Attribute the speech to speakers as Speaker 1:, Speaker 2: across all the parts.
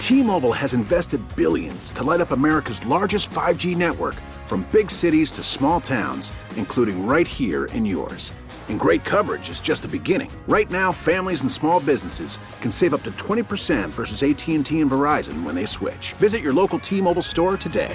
Speaker 1: T-Mobile has invested billions to light up America's largest 5G network, from big cities to small towns, including right here in yours. And great coverage is just the beginning. Right now, families and small businesses can save up to 20% versus AT&T and Verizon when they switch. Visit your local T-Mobile store today.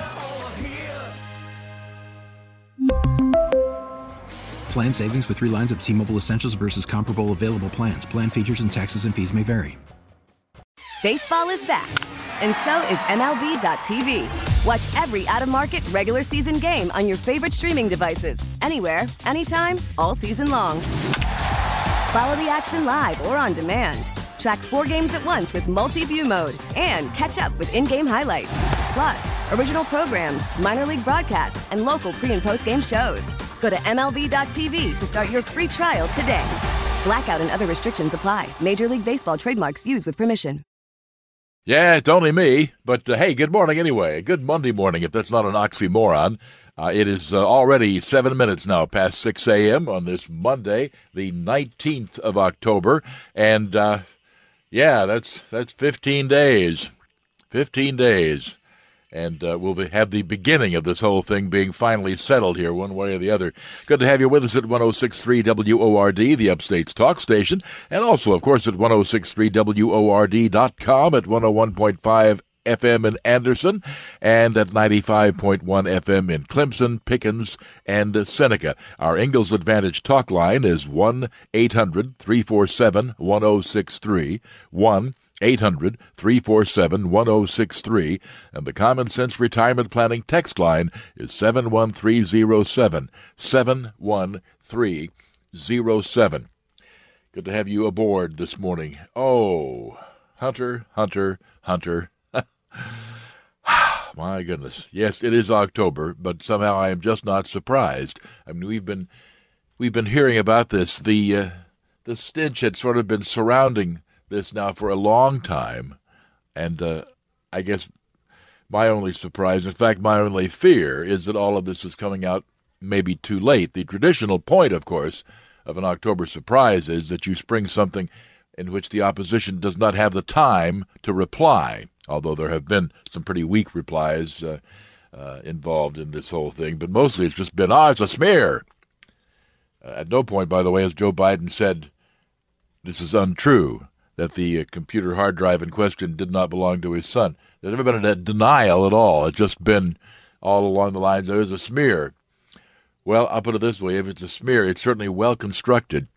Speaker 2: Plan savings with 3 lines of T-Mobile Essentials versus comparable available plans. Plan features and taxes and fees may vary.
Speaker 3: Baseball is back, and so is MLB.tv. Watch every out-of-market regular season game on your favorite streaming devices, anywhere, anytime, all season long. Follow the action live or on demand. Track 4 games at once with multi-view mode and catch up with in-game highlights. Plus, original programs, minor league broadcasts, and local pre- and post-game shows. Go to MLB.tv to start your free trial today. Blackout and other restrictions apply. Major League Baseball trademarks used with permission.
Speaker 4: Yeah, it's only me, but hey, good morning anyway. Good Monday morning, if that's not an oxymoron. It is already 7 minutes now past 6 a.m. on this Monday, the 19th of October. And, yeah, that's 15 days. 15 days. And we'll have the beginning of this whole thing being finally settled here one way or the other. Good to have you with us at 106.3 WORD, the Upstate's talk station, and also, of course, at 106.3WORD.com, at 101.5 FM in Anderson, and at 95.1 FM in Clemson, Pickens, and Seneca. Our Ingalls Advantage talk line is 1-800-347-1063, 1-800-347-1063, and the Common Sense Retirement Planning text line is 71307, 71307. Good to have you aboard this morning. Oh, Hunter. My goodness. Yes, it is October, but somehow I am just not surprised. I mean, we've been hearing about this. The stench had sort of been surrounding this now for a long time, and I guess my only surprise, in fact, my only fear, is that all of this is coming out maybe too late. The traditional point, of course, of an October surprise is that you spring something in which the opposition does not have the time to reply, although there have been some pretty weak replies involved in this whole thing, but mostly it's just been, it's a smear. At no point, by the way, has Joe Biden said this is untrue, that the computer hard drive in question did not belong to his son. There's never been a denial at all. It's just been all along the lines, there is a smear. Well, I'll put it this way, if it's a smear, it's certainly well constructed.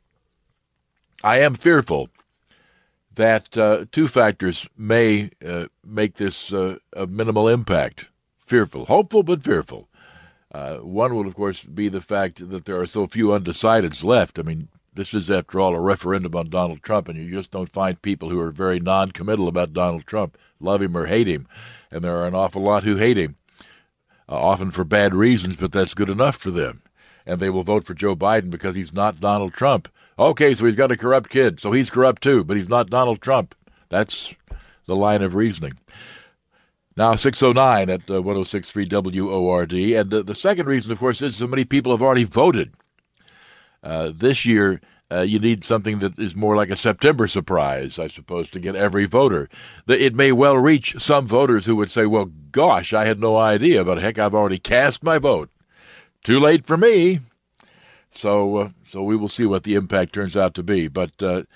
Speaker 4: I am fearful that 2 factors may make this a minimal impact. Fearful. Hopeful, but fearful. One will, of course, be the fact that there are so few undecideds left. I mean, this is, after all, a referendum on Donald Trump, and you just don't find people who are very non-committal about Donald Trump, love him or hate him. And there are an awful lot who hate him, often for bad reasons, but that's good enough for them. And they will vote for Joe Biden because he's not Donald Trump. Okay, so he's got a corrupt kid, so he's corrupt too, but he's not Donald Trump. That's the line of reasoning. Now, 6:09 at 106.3 WORD. And the second reason, of course, is so many people have already voted. This year, you need something that is more like a September surprise, I suppose, to get every voter. It may well reach some voters who would say, well, gosh, I had no idea, but heck, I've already cast my vote. Too late for me. So we will see what the impact turns out to be. But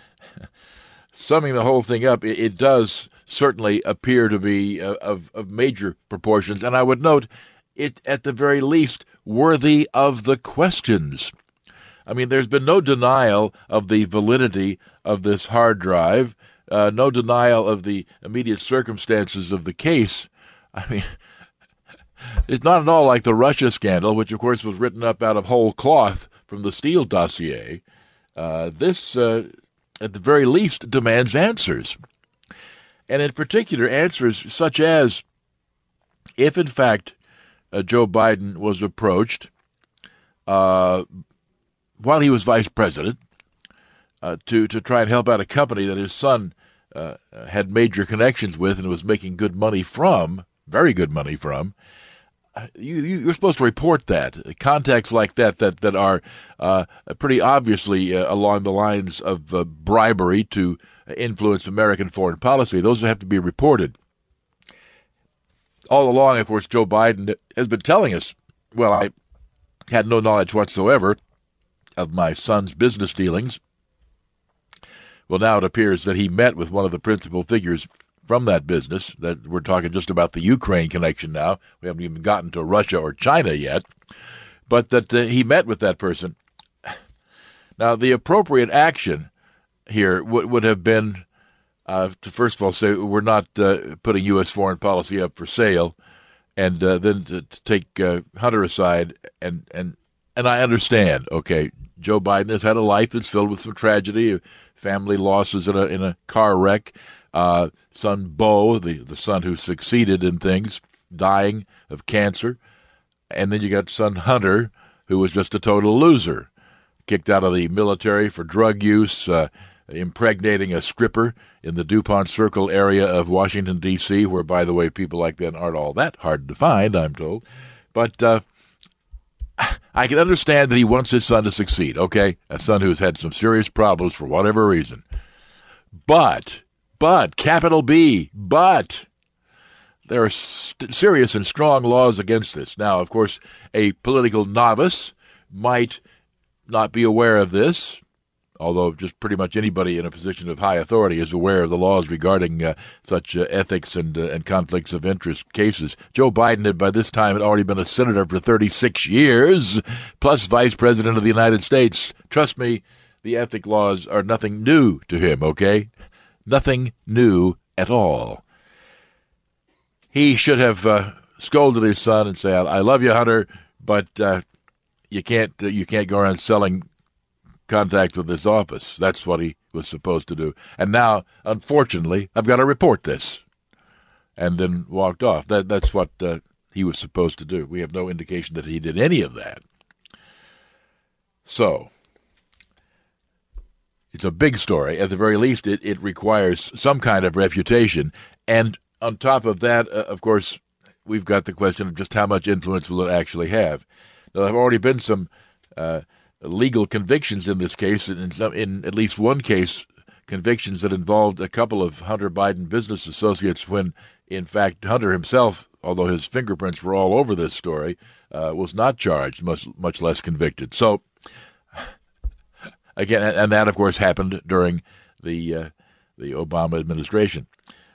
Speaker 4: summing the whole thing up, it does certainly appear to be of major proportions. And I would note it, at the very least, worthy of the questions. I mean, there's been no denial of the validity of this hard drive, no denial of the immediate circumstances of the case. I mean, it's not at all like the Russia scandal, which, of course, was written up out of whole cloth from the Steele dossier. This, at the very least, demands answers. And in particular, answers such as, if in fact Joe Biden was approached while he was vice president to try and help out a company that his son had major connections with and was making good money from, very good money from, you're supposed to report that. Contacts like that are pretty obviously along the lines of bribery to influence American foreign policy. Those have to be reported. All along, of course, Joe Biden has been telling us, well, I had no knowledge whatsoever of my son's business dealings. Well, now it appears that he met with one of the principal figures from that business. That we're talking just about the Ukraine connection now. We haven't even gotten to Russia or China yet. But that he met with that person. Now, the appropriate action here would have been to first of all say we're not putting U.S. foreign policy up for sale, and then to take Hunter aside. And I understand, okay, Joe Biden has had a life that's filled with some tragedy, family losses in a car wreck, son Beau, the son who succeeded in things, dying of cancer, and then you got son Hunter, who was just a total loser, kicked out of the military for drug use, impregnating a stripper in the DuPont Circle area of Washington, D.C., where, by the way, people like that aren't all that hard to find, I'm told. But I can understand that he wants his son to succeed, okay? A son who's had some serious problems for whatever reason. But, capital B, but, there are serious and strong laws against this. Now, of course, a political novice might not be aware of this, although just pretty much anybody in a position of high authority is aware of the laws regarding such ethics and conflicts of interest cases. Joe Biden had by this time had already been a senator for 36 years, plus vice president of the United States. Trust me, the ethic laws are nothing new to him, okay? Nothing new at all. He should have scolded his son and say, "I love you, Hunter, but you can't go around selling contact with this office." That's what he was supposed to do. And now, unfortunately, I've got to report this. And then walked off. That's what he was supposed to do. We have no indication that he did any of that. So, it's a big story. At the very least, it requires some kind of refutation. And on top of that, of course, we've got the question of just how much influence will it actually have. Now, there have already been some legal convictions in this case, in at least one case, convictions that involved a couple of Hunter Biden business associates when, in fact, Hunter himself, although his fingerprints were all over this story, was not charged, much less convicted. So, again, and that, of course, happened during the Obama administration.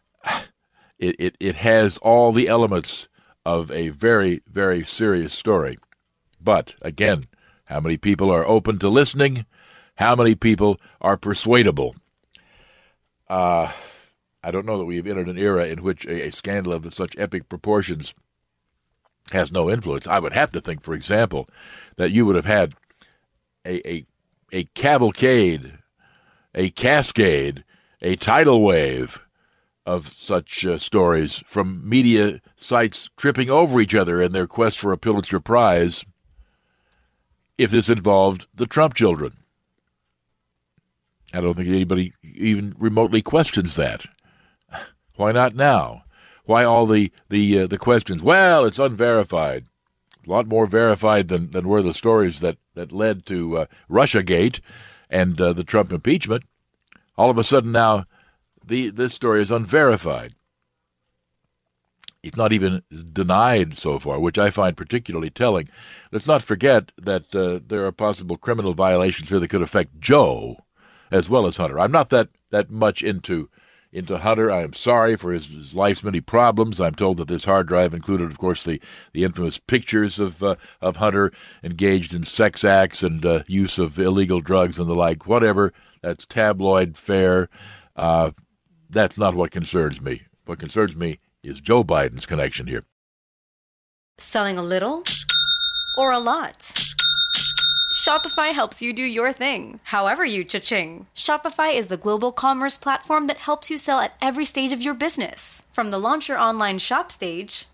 Speaker 4: It has all the elements of a very, very serious story. But, again, how many people are open to listening? How many people are persuadable? I don't know that we've entered an era in which a scandal of such epic proportions has no influence. I would have to think, for example, that you would have had a cavalcade, a cascade, a tidal wave of such stories from media sites tripping over each other in their quest for a Pulitzer Prize if this involved the Trump children. I don't think anybody even remotely questions that. Why not now? Why all the questions? Well, it's unverified. A lot more verified than were the stories that led to Russiagate and the Trump impeachment. All of a sudden now, this story is unverified. It's not even denied so far, which I find particularly telling. Let's not forget that there are possible criminal violations here that could affect Joe as well as Hunter. I'm not that much into Hunter. I am sorry for his life's many problems. I'm told that this hard drive included, of course, the infamous pictures of Hunter engaged in sex acts and use of illegal drugs and the like. Whatever. That's tabloid fare. That's not what concerns me. What concerns me is Joe Biden's connection here.
Speaker 5: Selling a little or a lot? Shopify helps you do your thing, however you cha-ching. Shopify is the global commerce platform that helps you sell at every stage of your business. From the launch your online shop stage,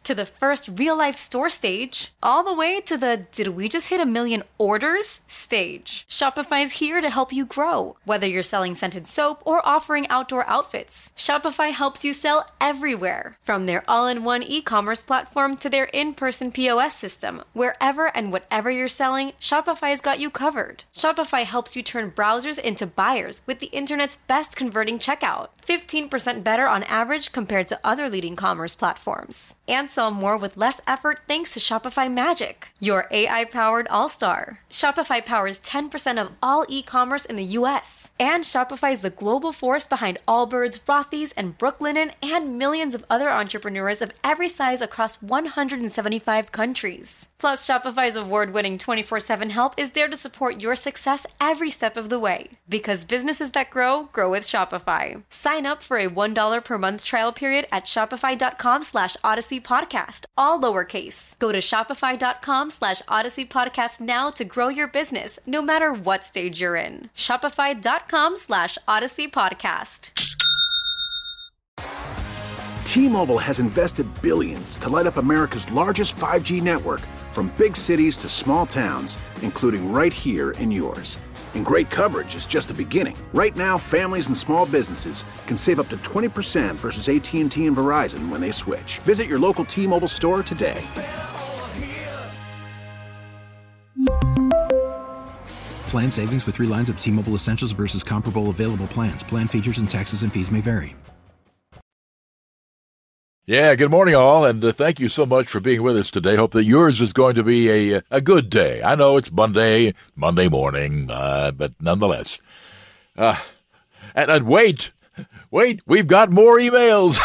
Speaker 5: to the first real-life store stage, all the way to the "did we just hit 1 million orders" stage. Shopify's here to help you grow. Whether you're selling scented soap or offering outdoor outfits, Shopify helps you sell everywhere. From their all-in-one e-commerce platform to their in-person POS system, wherever and whatever you're selling, Shopify's got you covered. Shopify helps you turn browsers into buyers with the internet's best converting checkout, 15% better on average compared to other leading commerce platforms. And sell more with less effort thanks to Shopify Magic, your AI-powered all-star. Shopify powers 10% of all e-commerce in the US. And Shopify is the global force behind Allbirds, Rothy's, and Brooklinen, and millions of other entrepreneurs of every size across 175 countries. Plus, Shopify's award-winning 24/7 help is there to support your success every step of the way. Because businesses that grow, grow with Shopify. Sign up for a $1 per month trial period at shopify.com/Odyssey Podcast, all lowercase. Go to shopify.com/Odyssey Podcast now to grow your business, no matter what stage you're in. Shopify.com/Odyssey Podcast.
Speaker 1: T-Mobile has invested billions to light up America's largest 5G network, from big cities to small towns, including right here in yours. And great coverage is just the beginning. Right now, families and small businesses can save up to 20% versus AT&T and Verizon when they switch. Visit your local T-Mobile store today.
Speaker 2: Plan savings with 3 lines of T-Mobile Essentials versus comparable available plans. Plan features and taxes and fees may vary.
Speaker 4: Yeah, good morning, all, and thank you so much for being with us today. Hope that yours is going to be a good day. I know it's Monday morning, but nonetheless. And wait, we've got more emails.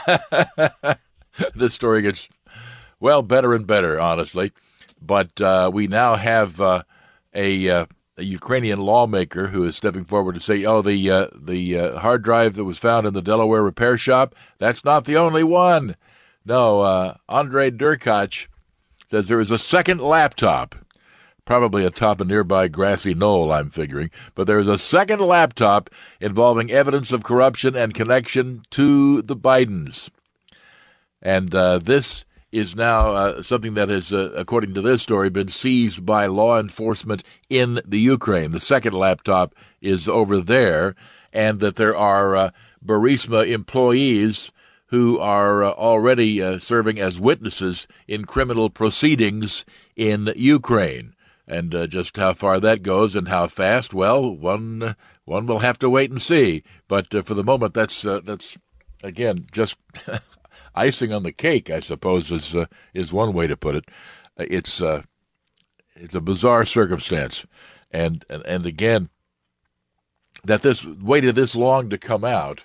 Speaker 4: This story gets, well, better and better, honestly. But we now have a Ukrainian lawmaker who is stepping forward to say, the hard drive that was found in the Delaware repair shop, that's not the only one. No, Andrei Derkach says there is a second laptop, probably atop a nearby grassy knoll, I'm figuring, but there is a second laptop involving evidence of corruption and connection to the Bidens. And this is now something that has, according to this story, been seized by law enforcement in the Ukraine. The second laptop is over there, and that there are Burisma employees who are already serving as witnesses in criminal proceedings in Ukraine. And just how far that goes and how fast, well, one will have to wait and see. But for the moment, that's again, just icing on the cake, I suppose, is one way to put it. It's a bizarre circumstance, and again, that this waited this long to come out.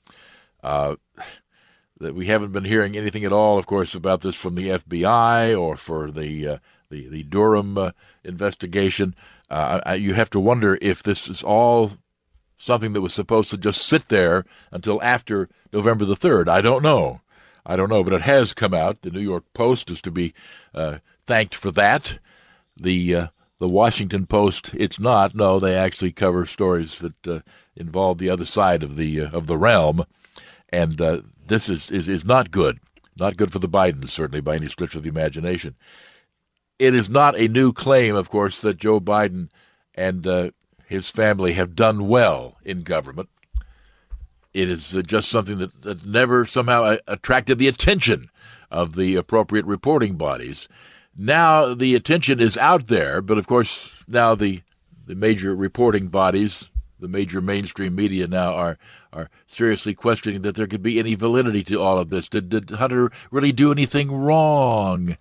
Speaker 4: That we haven't been hearing anything at all, of course, about this from the FBI or for the Durham investigation. You have to wonder if this is all something that was supposed to just sit there until after November the 3rd. I don't know, but it has come out. The New York Post is to be thanked for that. The Washington Post, it's not. No, they actually cover stories that involve the other side of the realm, and this is not good. Not good for the Bidens, certainly, by any stretch of the imagination. It is not a new claim, of course, that Joe Biden and his family have done well in government. It is just something that never somehow attracted the attention of the appropriate reporting bodies. Now the attention is out there, but of course now the major reporting bodies, the major mainstream media now are seriously questioning that there could be any validity to all of this. Did Hunter really do anything wrong?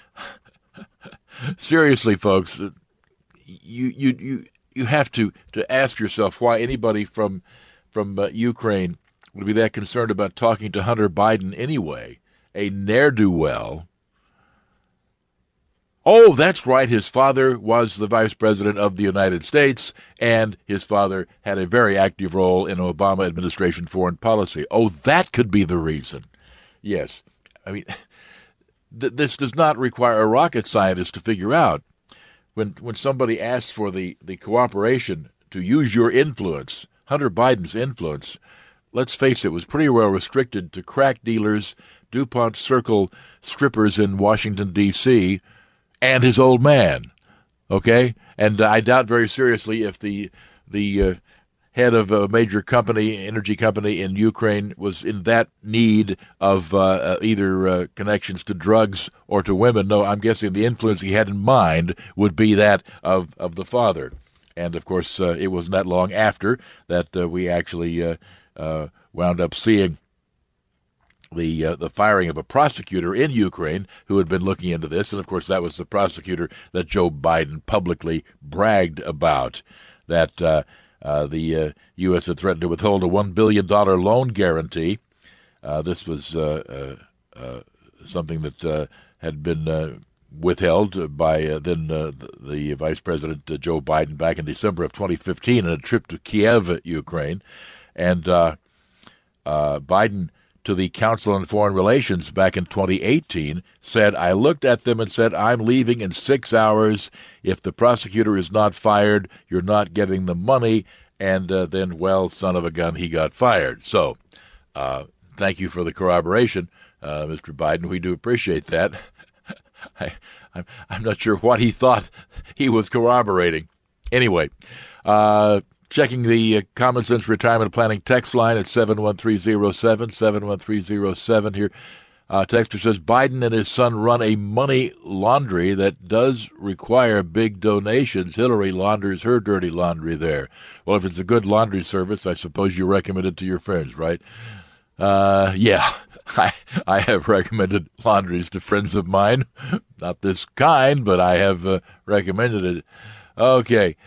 Speaker 4: Seriously, folks, you have to ask yourself why anybody from Ukraine would be that concerned about talking to Hunter Biden anyway, a ne'er-do-well. Oh, that's right, his father was the vice president of the United States, and his father had a very active role in Obama administration foreign policy. Oh, that could be the reason. Yes. I mean, this does not require a rocket scientist to figure out. When somebody asks for the cooperation to use your influence, Hunter Biden's influence, let's face it, was pretty well restricted to crack dealers, DuPont Circle strippers in Washington, D.C., and his old man, okay? And I doubt very seriously if the head of a major energy company in Ukraine was in that need of either connections to drugs or to women. No, I'm guessing the influence he had in mind would be that of the father. And, of course, it wasn't that long after that we actually wound up seeing the firing of a prosecutor in Ukraine who had been looking into this. And, of course, that was the prosecutor that Joe Biden publicly bragged about, that the U.S. had threatened to withhold a $1 billion loan guarantee. This was something that had been withheld by then the Vice President Joe Biden back in December of 2015 in a trip to Kiev, Ukraine. And Biden, to the Council on Foreign Relations back in 2018, said, "I looked at them and said, I'm leaving in 6 hours. If the prosecutor is not fired, you're not getting the money." And then, well, son of a gun, he got fired. So thank you for the corroboration, Mr. Biden. We do appreciate that. I'm not sure what he thought he was corroborating. Anyway, checking the Common Sense Retirement Planning text line at 71307 here. Texter says, Biden and his son run a money laundry that does require big donations. Hillary launders her dirty laundry there. Well, if it's a good laundry service, I suppose you recommend it to your friends, right? Yeah, I have recommended laundries to friends of mine. Not this kind, but I have recommended it. Okay.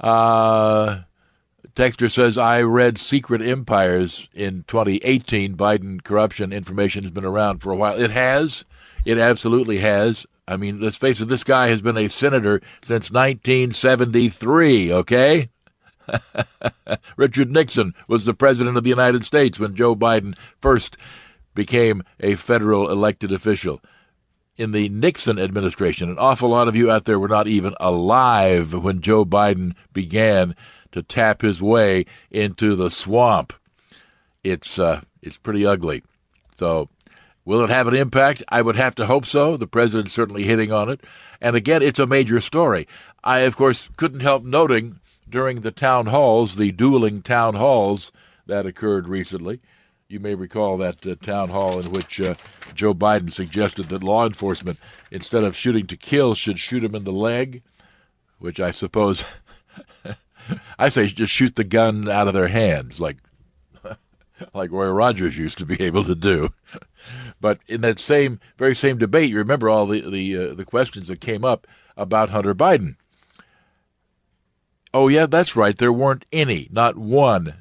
Speaker 4: Texter says, I read Secret Empires in 2018. Biden corruption information has been around for a while. It has. It absolutely has. I mean, let's face it, this guy has been a senator since 1973, okay? Richard Nixon was the president of the United States when Joe Biden first became a federal elected official. In the Nixon administration, an awful lot of you out there were not even alive when Joe Biden began to tap his way into the swamp. It's pretty ugly. So will it have an impact? I would have to hope so. The president's certainly hitting on it. And again, it's a major story. I, of course, couldn't help noting during the town halls, the dueling town halls that occurred recently. You may recall that town hall in which Joe Biden suggested that law enforcement, instead of shooting to kill, should shoot him in the leg, which I suppose I say just shoot the gun out of their hands, like Roy Rogers used to be able to do. But in that very same debate, you remember all the questions that came up about Hunter Biden. Oh, yeah, that's right. There weren't any, not one,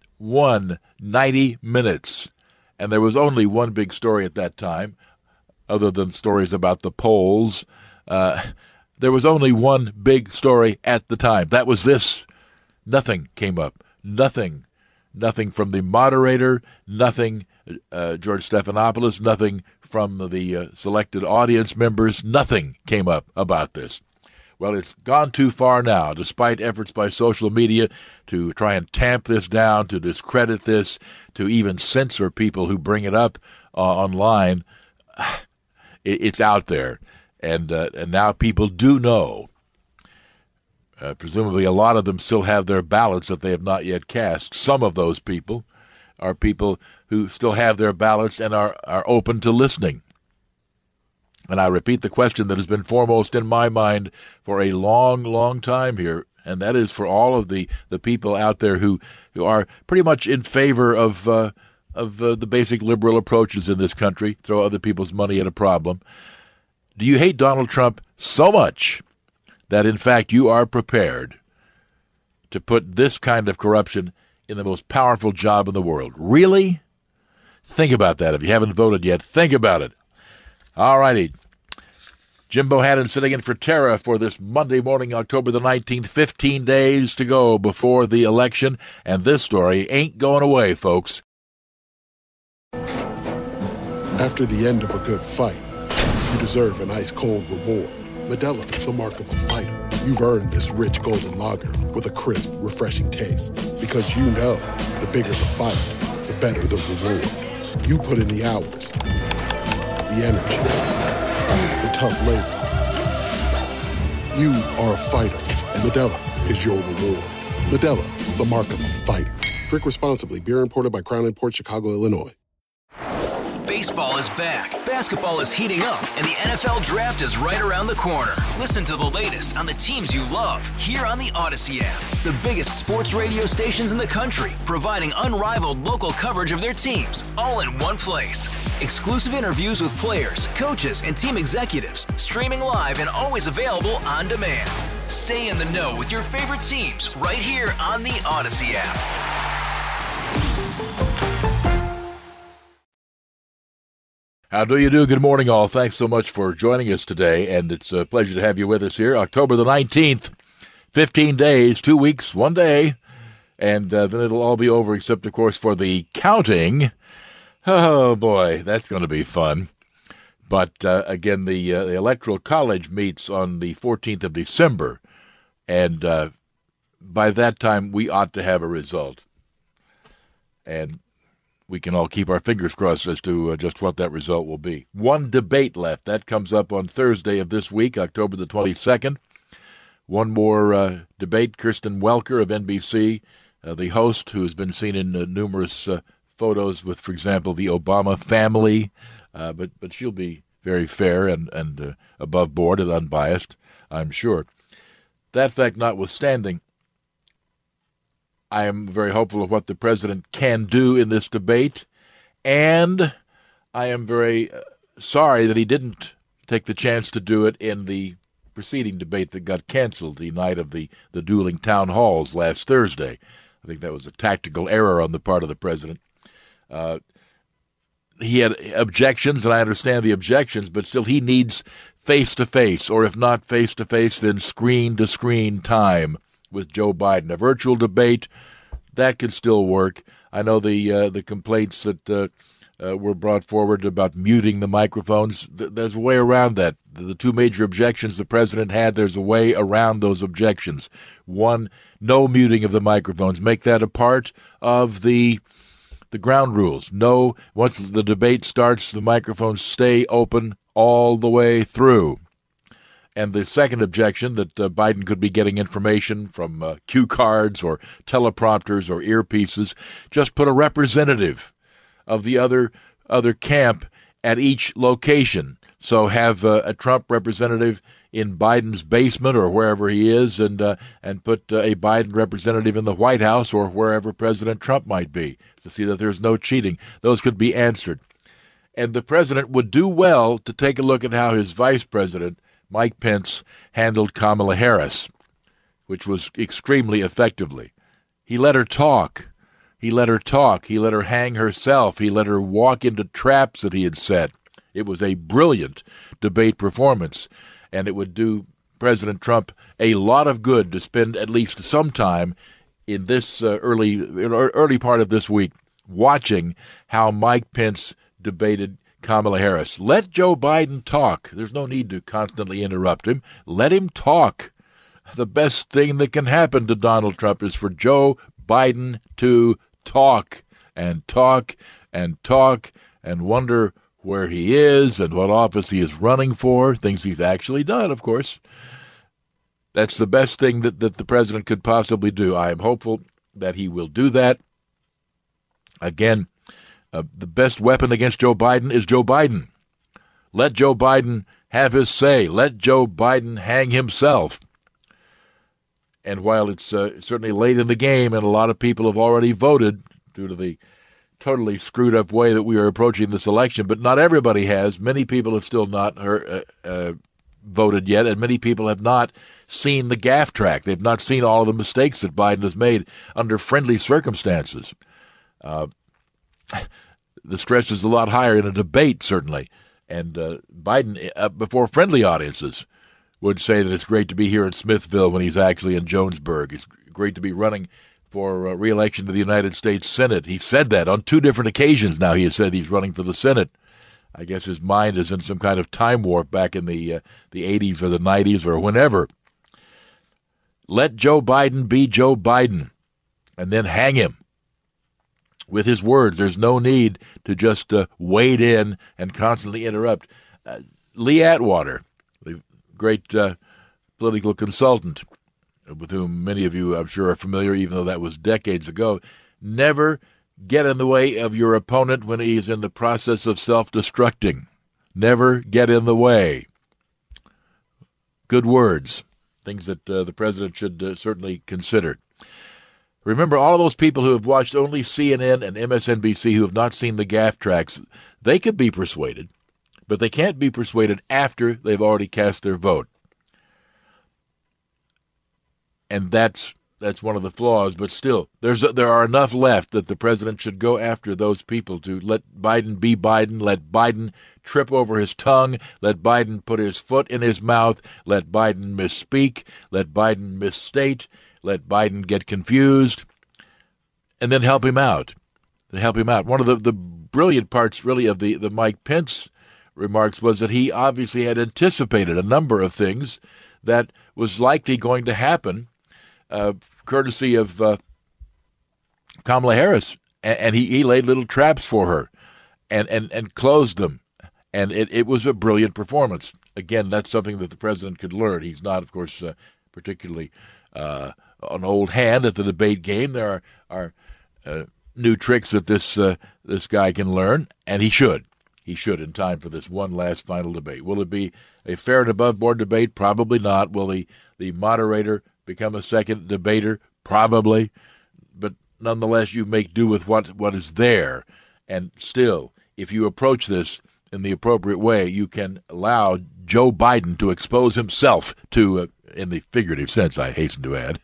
Speaker 4: 90 minutes. And there was only one big story at that time, other than stories about the polls. There was only one big story at the time. That was this. Nothing came up. Nothing from the moderator, nothing, George Stephanopoulos, nothing from the selected audience members, nothing came up about this. Well, it's gone too far now, despite efforts by social media to try and tamp this down, to discredit this, to even censor people who bring it up online. It's out there, and now people do know. Presumably a lot of them still have their ballots that they have not yet cast. Some of those people are people who still have their ballots and are open to listening. And I repeat the question that has been foremost in my mind for a long, long time here, and that is for all of the people out there who are pretty much in favor of the basic liberal approaches in this country, throw other people's money at a problem. Do you hate Donald Trump so much that, in fact, you are prepared to put this kind of corruption in the most powerful job in the world? Really? Think about that. If you haven't voted yet, think about it. All righty. Jim Bohannon sitting in for Tara for this Monday morning, October the 19th, 15 days to go before the election, and this story ain't going away, folks.
Speaker 6: After the end of a good fight, you deserve an ice-cold reward. Modelo is the mark of a fighter. You've earned this rich golden lager with a crisp, refreshing taste. Because you know, the bigger the fight, the the better the reward. You put in the hours, the energy, the tough labor. You are a fighter, and Modelo is your reward. Modelo, the mark of a fighter. Drink responsibly. Beer imported by Crown Imports, Chicago, Illinois.
Speaker 7: Baseball is back, basketball is heating up, and the NFL Draft is right around the corner. Listen to the latest on the teams you love here on the Odyssey app. The biggest sports radio stations in the country, providing unrivaled local coverage of their teams, all in one place. Exclusive interviews with players, coaches, and team executives, streaming live and always available on demand. Stay in the know with your favorite teams right here on the Odyssey app.
Speaker 4: How do you do? Good morning, all. Thanks so much for joining us today, and it's a pleasure to have you with us here. October the 19th, 15 days, 2 weeks, 1 day, and then it'll all be over except, of course, for the counting. Oh, boy, that's going to be fun. But, again, the Electoral College meets on the 14th of December, and by that time, we ought to have a result. And we can all keep our fingers crossed as to just what that result will be. One debate left. That comes up on Thursday of this week, October the 22nd. One more debate. Kirsten Welker of NBC, the host, who has been seen in numerous photos with, for example, the Obama family. But she'll be very fair and above board and unbiased, I'm sure. That fact notwithstanding, I am very hopeful of what the president can do in this debate, and I am very sorry that he didn't take the chance to do it in the preceding debate that got canceled the night of the dueling town halls last Thursday. I think that was a tactical error on the part of the president. He had objections, and I understand the objections, but still he needs face-to-face, or if not face-to-face, then screen-to-screen time with Joe Biden. A virtual debate, that could still work. I know the complaints that were brought forward about muting the microphones. There's a way around that. The two major objections the president had, there's a way around those objections. One, no muting of the microphones. Make that a part of the ground rules. No, once the debate starts, the microphones stay open all the way through. And the second objection, that Biden could be getting information from cue cards or teleprompters or earpieces, just put a representative of the other camp at each location. So have a Trump representative in Biden's basement or wherever he is, and put a Biden representative in the White House or wherever President Trump might be, to see that there's no cheating. Those could be answered. And the president would do well to take a look at how his vice president, Mike Pence, handled Kamala Harris, which was extremely effectively. He let her talk. He let her hang herself. He let her walk into traps that he had set. It was a brilliant debate performance, and it would do President Trump a lot of good to spend at least some time in this early part of this week watching how Mike Pence debated Kamala Harris. Let Joe Biden talk. There's no need to constantly interrupt him. Let him talk. The best thing that can happen to Donald Trump is for Joe Biden to talk and talk and talk and wonder where he is and what office he is running for, things he's actually done, of course. That's the best thing that the president could possibly do. I am hopeful that he will do that. Again, the best weapon against Joe Biden is Joe Biden. Let Joe Biden have his say. Let Joe Biden hang himself. And while it's certainly late in the game and a lot of people have already voted due to the totally screwed up way that we are approaching this election, but not everybody has. Many people have still not voted yet, and many people have not seen the gaffe track. They've not seen all of the mistakes that Biden has made under friendly circumstances. The stress is a lot higher in a debate, certainly. And Biden, before friendly audiences, would say that it's great to be here in Smithville when he's actually in Jonesburg. It's great to be running for re-election to the United States Senate. He said that on 2 different occasions now. He has said he's running for the Senate. I guess his mind is in some kind of time warp back in the 80s or the 90s or whenever. Let Joe Biden be Joe Biden, and then hang him. with his words. There's no need to just wade in and constantly interrupt. Lee Atwater, the great political consultant, with whom many of you, I'm sure, are familiar, even though that was decades ago, never get in the way of your opponent when he's in the process of self-destructing. Never get in the way. Good words, things that the president should certainly consider. Remember, all of those people who have watched only CNN and MSNBC who have not seen the gaffe tracks, they could be persuaded, but they can't be persuaded after they've already cast their vote. And that's one of the flaws, but still, there are enough left that the president should go after those people to let Biden be Biden, let Biden trip over his tongue, let Biden put his foot in his mouth, let Biden misspeak, let Biden misstate, let Biden get confused, and then help him out. One of the brilliant parts, really, of the Mike Pence remarks was that he obviously had anticipated a number of things that was likely going to happen, courtesy of Kamala Harris, and he laid little traps for her and closed them. And it was a brilliant performance. Again, that's something that the president could learn. He's not, of course, particularly an old hand at the debate game. There are new tricks that this guy can learn, and he should. He should in time for this one last final debate. Will it be a fair and above-board debate? Probably not. Will the moderator become a second debater? Probably. But nonetheless, you make do with what is there. And still, if you approach this in the appropriate way, you can allow Joe Biden to expose himself to, in the figurative sense, I hasten to add,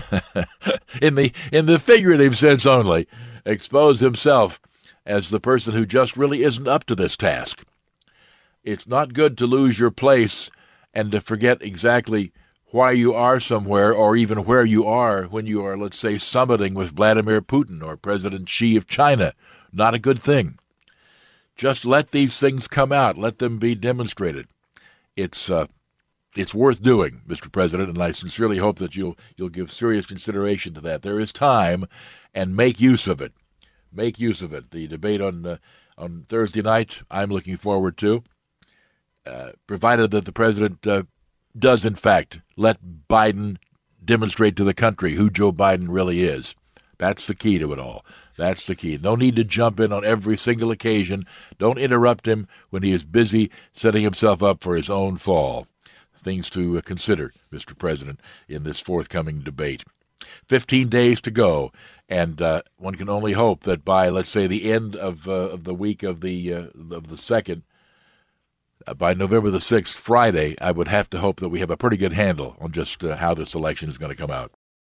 Speaker 4: in the figurative sense only, expose himself as the person who just really isn't up to this task. It's not good to lose your place and to forget exactly why you are somewhere, or even where you are when you are, let's say, summiting with Vladimir Putin or President Xi of China. Not a good thing. Just let these things come out. Let them be demonstrated. It's worth doing, Mr. President, and I sincerely hope that you'll give serious consideration to that. There is time, and make use of it. Make use of it. The debate on Thursday night, I'm looking forward to, provided that the president does, in fact, let Biden demonstrate to the country who Joe Biden really is. That's the key to it all. That's the key. No need to jump in on every single occasion. Don't interrupt him when he is busy setting himself up for his own fall. Things to consider, Mr. President, in this forthcoming debate. 15 days to go, and one can only hope that by, let's say, the end of the week of the 2nd, by November the 6th, Friday, I would have to hope that we have a pretty good handle on just how this election is going to come out.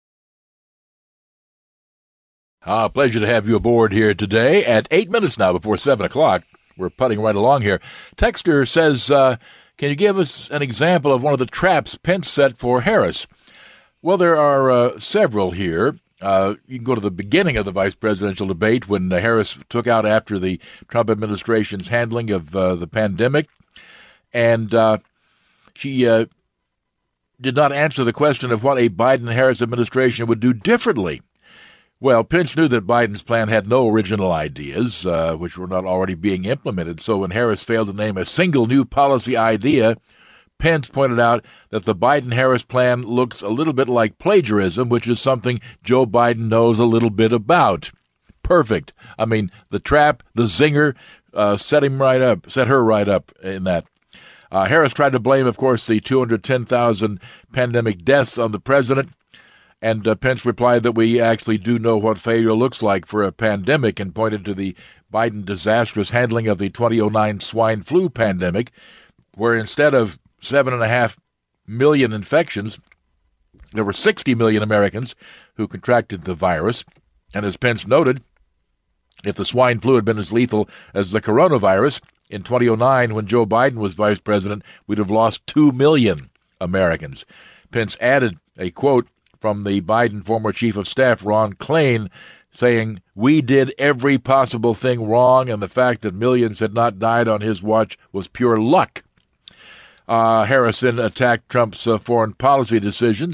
Speaker 4: Pleasure to have you aboard here today at 8 minutes now before 7 o'clock. We're putting right along here. Texter says, can you give us an example of one of the traps Pence set for Harris? Well, there are several here. You can go to the beginning of the vice presidential debate when Harris took out after the Trump administration's handling of the pandemic. And she did not answer the question of what a Biden-Harris administration would do differently. Well, Pence knew that Biden's plan had no original ideas, which were not already being implemented. So when Harris failed to name a single new policy idea, Pence pointed out that the Biden-Harris plan looks a little bit like plagiarism, which is something Joe Biden knows a little bit about. Perfect. I mean, the trap, the zinger, set her right up in that. Harris tried to blame, of course, the 210,000 pandemic deaths on the president. And Pence replied that we actually do know what failure looks like for a pandemic, and pointed to the Biden disastrous handling of the 2009 swine flu pandemic, where instead of 7.5 million infections, there were 60 million Americans who contracted the virus. And as Pence noted, if the swine flu had been as lethal as the coronavirus, in 2009, when Joe Biden was vice president, we'd have lost 2 million Americans. Pence added a quote from the Biden former chief of staff, Ron Klain, saying, "We did every possible thing wrong, and the fact that millions had not died on his watch was pure luck." Harrison attacked Trump's foreign policy decisions,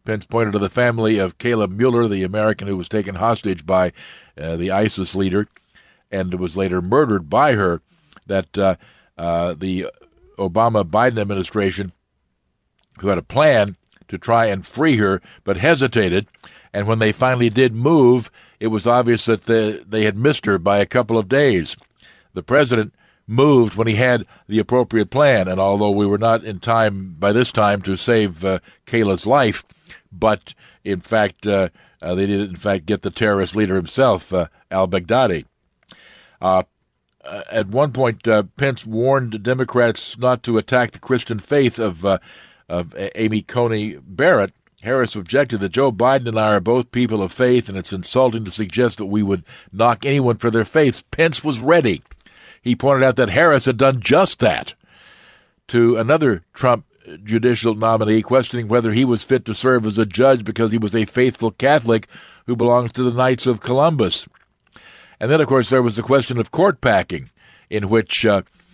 Speaker 4: Pence pointed to the family of Kayla Mueller, the American who was taken hostage by the ISIS leader and was later murdered by her, that the Obama-Biden administration, who had a plan to try and free her, but hesitated. And when they finally did move, it was obvious that they had missed her by a couple of days. The president moved when he had the appropriate plan, and although we were not in time by this time to save Kayla's life, but in fact they did in fact get the terrorist leader himself, al-Baghdadi. At one point, Pence warned Democrats not to attack the Christian faith of Amy Coney Barrett. Harris objected that Joe Biden and I are both people of faith, and it's insulting to suggest that we would knock anyone for their faith. Pence was ready. He pointed out that Harris had done just that to another Trump judicial nominee, questioning whether he was fit to serve as a judge because he was a faithful Catholic who belongs to the Knights of Columbus. And then, of course, there was the question of court packing, in which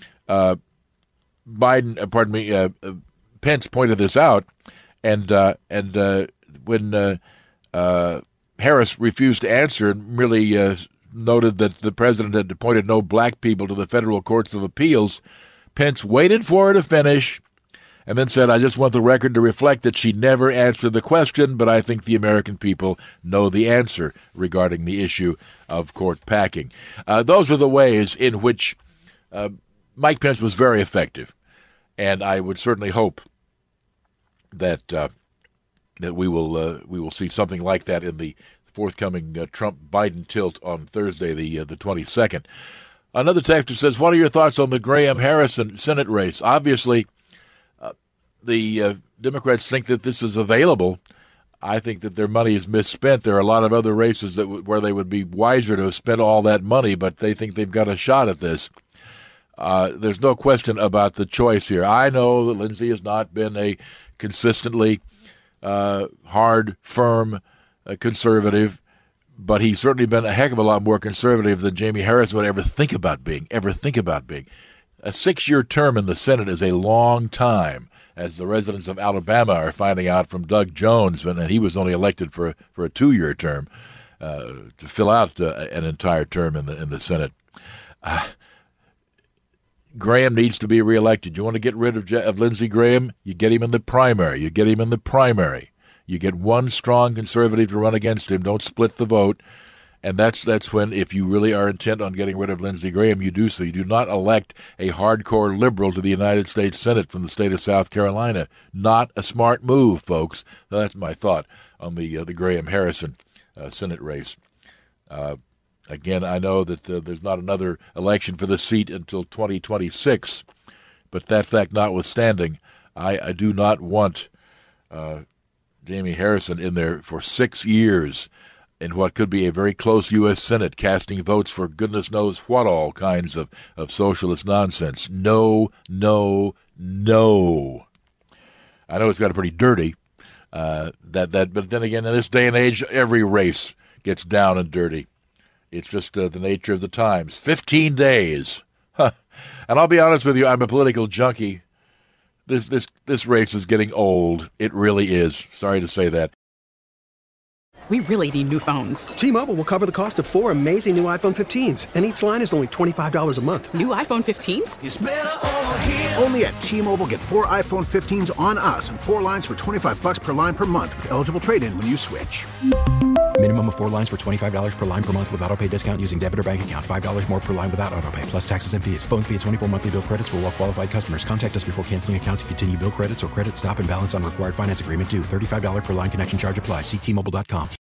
Speaker 4: Pence pointed this out, and when Harris refused to answer and really noted that the president had appointed no black people to the federal courts of appeals, Pence waited for her to finish and then said, "I just want the record to reflect that she never answered the question, but I think the American people know the answer regarding the issue of court packing." Those are the ways in which Mike Pence was very effective, and I would certainly hope that we will see something like that in the forthcoming Trump-Biden tilt on Thursday, the 22nd. Another texter says, "What are your thoughts on the Graham-Harrison Senate race?" Obviously, the Democrats think that this is available. I think that their money is misspent. There are a lot of other races where they would be wiser to have spent all that money, but they think they've got a shot at this. There's no question about the choice here. I know that Lindsey has not been a consistently hard, firm conservative, but he's certainly been a heck of a lot more conservative than Jamie Harris would ever think about being. A 6-year term in the Senate is a long time, as the residents of Alabama are finding out from Doug Jones, and he was only elected for a 2-year term to fill out an entire term in the Senate. Graham needs to be reelected. You want to get rid of Lindsey Graham? You get him in the primary. You get one strong conservative to run against him. Don't split the vote. And that's when, if you really are intent on getting rid of Lindsey Graham, you do so. You do not elect a hardcore liberal to the United States Senate from the state of South Carolina. Not a smart move, folks. Now, that's my thought on the Graham-Harrison Senate race. Again, I know that there's not another election for the seat until 2026, but that fact notwithstanding, I do not want Jamie Harrison in there for 6 years in what could be a very close U.S. Senate, casting votes for goodness knows what all kinds of socialist nonsense. No, no, no. I know it's got pretty dirty, but then again, in this day and age, every race gets down and dirty. It's just the nature of the times. 15 days. Huh. And I'll be honest with you, I'm a political junkie. This race is getting old. It really is. Sorry to say that.
Speaker 8: We really need new phones.
Speaker 9: T-Mobile will cover the cost of 4 amazing new iPhone 15s, and each line is only $25 a month.
Speaker 8: New iPhone 15s?
Speaker 1: It's better over here. Only at T-Mobile, get 4 iPhone 15s on us and 4 lines for $25 per line per month with eligible trade-in when you switch.
Speaker 2: Minimum of 4 lines for $25 per line per month with autopay discount using debit or bank account. $5 more per line without autopay, plus taxes and fees. Phone fee at 24 monthly bill credits for well-qualified customers. Contact us before canceling account to continue bill credits or credit stop and balance on required finance agreement due. $35 per line connection charge applies. See T-Mobile.com.